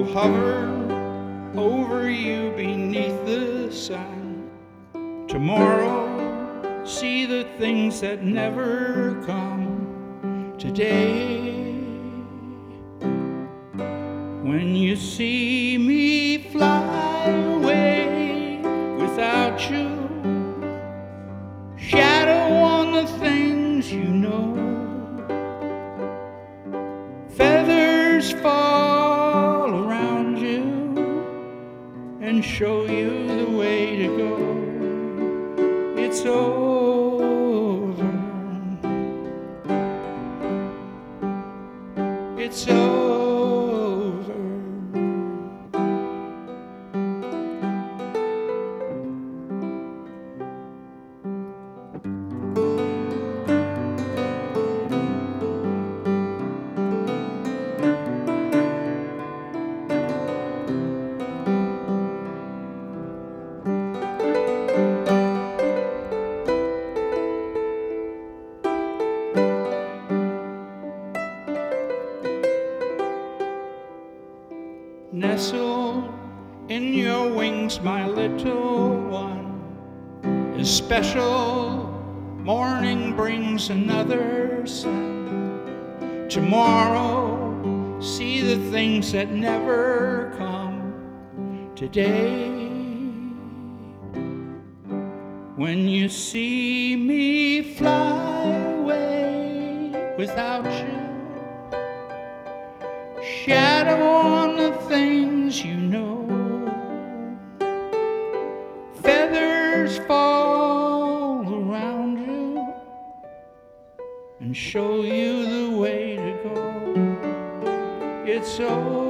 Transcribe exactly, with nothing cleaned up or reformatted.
hover over you beneath the sun. Tomorrow, see the things that never come. Today, when you see me fly away without you, shadow on the things you know, feathers fall around you and show you the way to go. It's over. It's over. Nestle in your wings, my little one, is special. Morning brings another sun. Tomorrow, see the things that never come. Today, when you see me fly away without you, shadow on the things you know, feathers fall around you and show you the way to go. It's over.